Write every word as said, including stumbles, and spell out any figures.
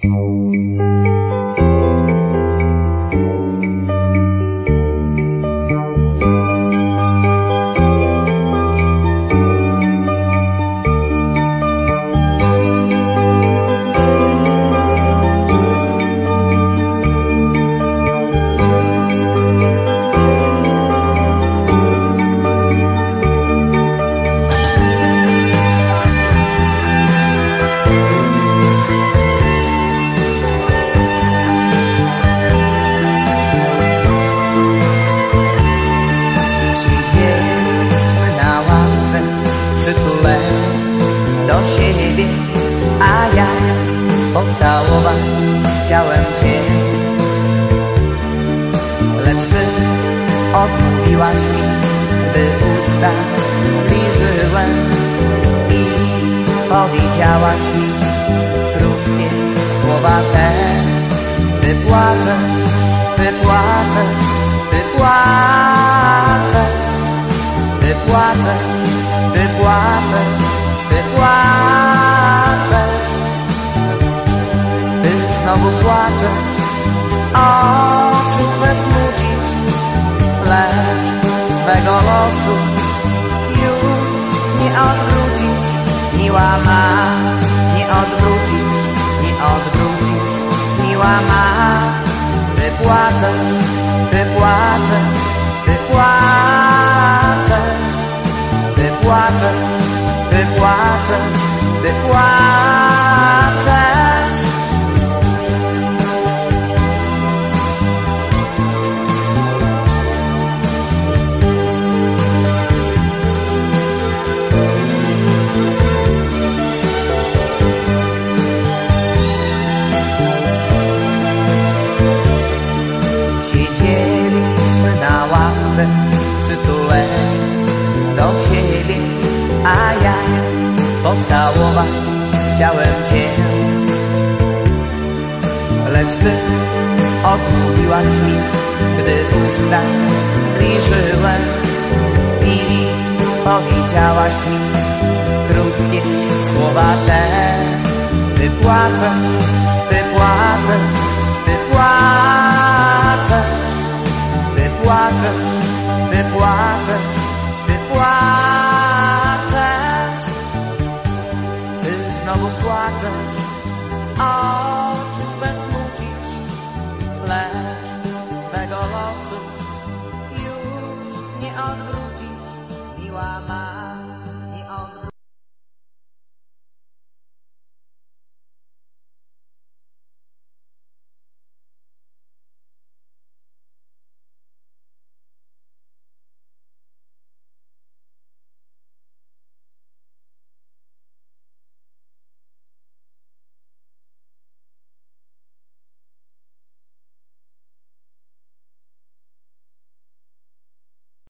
do siebie, a ja pocałować chciałem Cię. Lecz Ty odmówiłaś mi, gdy usta zbliżyłem i powiedziałaś mi krótkie słowa te. Ty płaczesz, Ty płaczesz, Ty płaczesz, Ty płaczesz, Ty płaczesz, Ty płaczesz, Ty znowu płaczesz, oczy swe smucisz, lecz swego losu już nie odwrócisz. Miła ma, nie odwrócisz, nie odwrócisz, miła ma. Ty płaczesz, Ty płaczesz, Ty płaczesz, Ty płaczesz, Ty płaczesz, Ty płaczesz. Siedzieliśmy na ławce przytuleni do siebie, a ja pocałować chciałem Cię. Lecz Ty odmówiłaś mi, gdy usta zbliżyłem i powiedziałaś mi krótkie słowa te. Ty płaczesz, Ty płaczesz, Ty płaczesz, Ty płaczesz,